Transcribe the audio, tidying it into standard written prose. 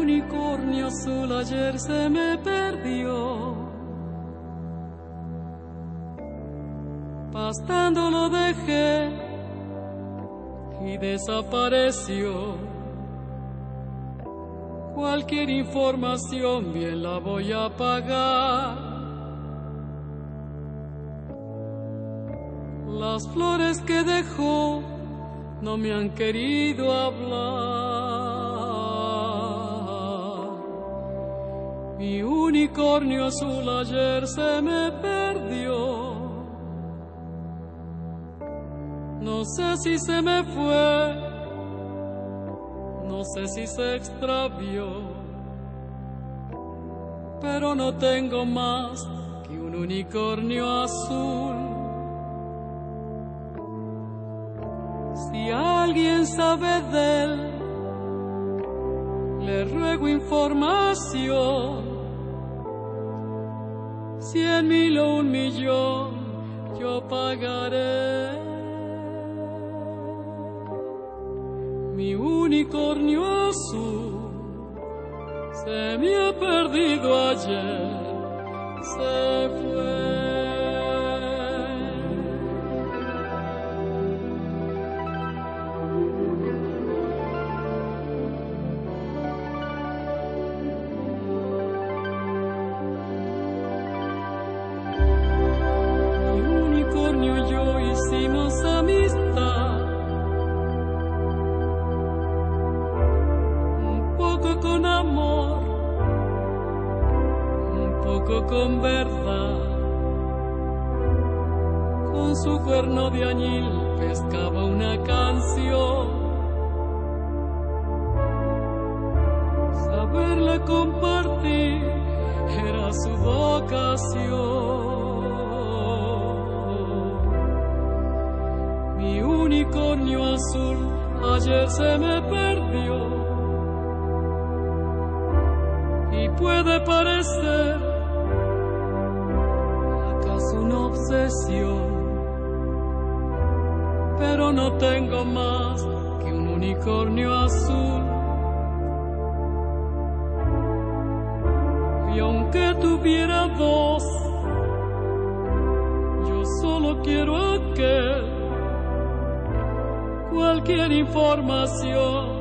unicornio azul ayer se me perdió. Pastando lo dejé y desapareció. Cualquier información bien la voy a pagar. Las flores que dejó no me han querido hablar. Mi unicornio azul ayer se me perdió. No sé si se me fue, no sé si se extravió, pero no tengo más que un unicornio azul. Si alguien sabe de él, le ruego información. 100,000 o 1,000,000 yo pagaré. Mi unicornio azul se me ha perdido ayer, se fue. Mi unicornio y yo hicimos amistad. Con amor, un poco con verdad. Con su cuerno de añil pescaba una canción. Saberla compartir era su vocación. Mi unicornio azul ayer se me perdió. Y puede parecer acaso una obsesión, pero no tengo más que un unicornio azul. Y aunque tuviera dos, yo solo quiero aquel. Cualquier información